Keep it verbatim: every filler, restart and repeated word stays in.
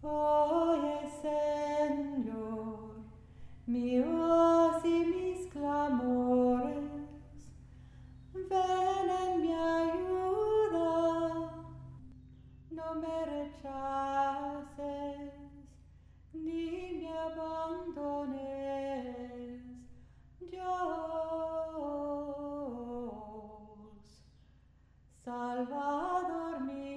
Oye, Señor, mi voz y mis clamores, ven en mi ayuda, no me rechaces ni me abandones, Dios, Salvador mío.